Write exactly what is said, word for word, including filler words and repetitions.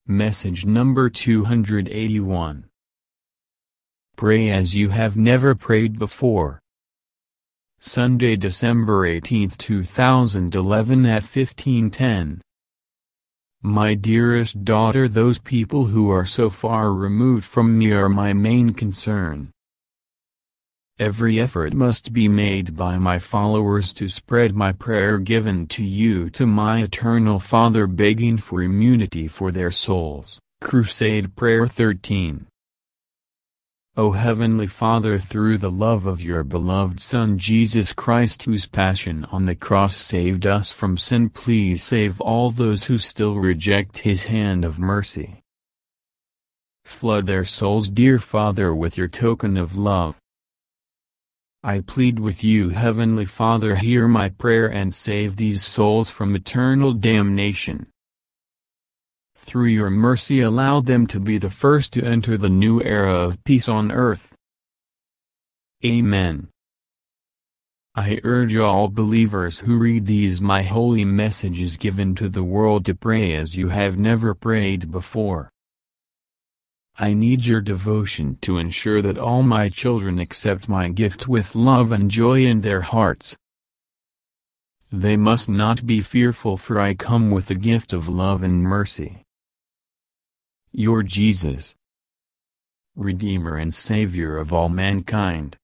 Message number two hundred eighty-one. Pray as you have never prayed before. Sunday, December eighteenth two thousand eleven at fifteen ten. My dearest daughter, those people who are so far removed from me are my main concern. Every effort must be made by my followers to spread my prayer given to you to my eternal Father, begging for immunity for their souls. Crusade Prayer thirteen. O Heavenly Father, through the love of your beloved Son Jesus Christ, whose passion on the cross saved us from sin, please save all those who still reject his hand of mercy. Flood their souls, dear Father, with your token of love. I plead with you, Heavenly Father, hear my prayer and save these souls from eternal damnation. Through your mercy, allow them to be the first to enter the new era of peace on earth. Amen. I urge all believers who read these my holy messages given to the world to pray as you have never prayed before. I need your devotion to ensure that all my children accept my gift with love and joy in their hearts. They must not be fearful, for I come with the gift of love and mercy. Your Jesus, Redeemer and Savior of all mankind.